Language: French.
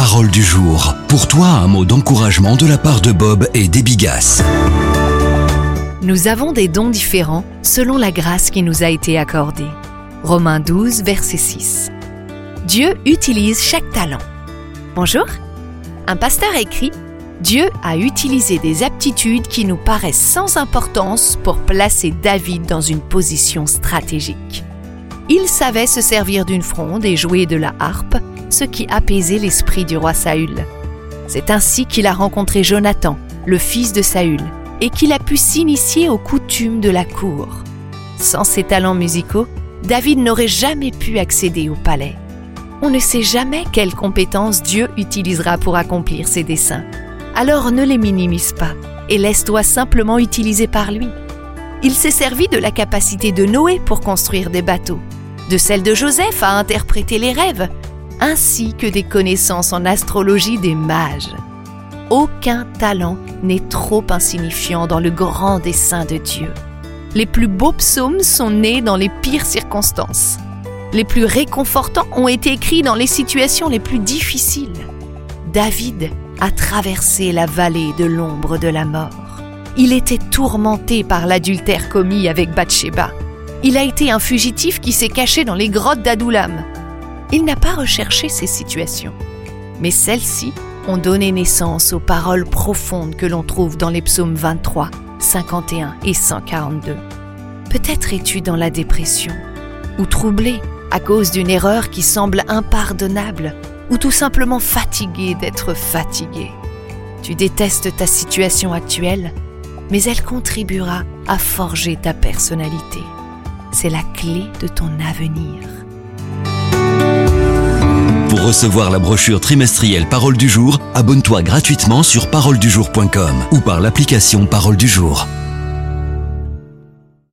Parole du jour. Pour toi, un mot d'encouragement de la part de Bob et Debbie Gass. Nous avons des dons différents selon la grâce qui nous a été accordée. Romains 12, verset 6. Dieu utilise chaque talent. Bonjour. Un pasteur écrit « Dieu a utilisé des aptitudes qui nous paraissent sans importance pour placer David dans une position stratégique. Il savait se servir d'une fronde et jouer de la harpe, ce qui apaisait l'esprit du roi Saül. C'est ainsi qu'il a rencontré Jonathan, le fils de Saül, et qu'il a pu s'initier aux coutumes de la cour. Sans ses talents musicaux, David n'aurait jamais pu accéder au palais. On ne sait jamais quelles compétences Dieu utilisera pour accomplir ses desseins. Alors ne les minimise pas et laisse-toi simplement utiliser par lui. Il s'est servi de la capacité de Noé pour construire des bateaux, de celle de Joseph à interpréter les rêves, ainsi que des connaissances en astrologie des mages. Aucun talent n'est trop insignifiant dans le grand dessein de Dieu. Les plus beaux psaumes sont nés dans les pires circonstances. Les plus réconfortants ont été écrits dans les situations les plus difficiles. David a traversé la vallée de l'ombre de la mort. Il était tourmenté par l'adultère commis avec Bathsheba. Il a été un fugitif qui s'est caché dans les grottes d'Adullam. Il n'a pas recherché ces situations, mais celles-ci ont donné naissance aux paroles profondes que l'on trouve dans les psaumes 23, 51 et 142. Peut-être es-tu dans la dépression, ou troublé à cause d'une erreur qui semble impardonnable, ou tout simplement fatigué d'être fatigué. Tu détestes ta situation actuelle, mais elle contribuera à forger ta personnalité. C'est la clé de ton avenir. Pour recevoir la brochure trimestrielle Parole du jour, abonne-toi gratuitement sur paroledujour.com ou par l'application Parole du jour.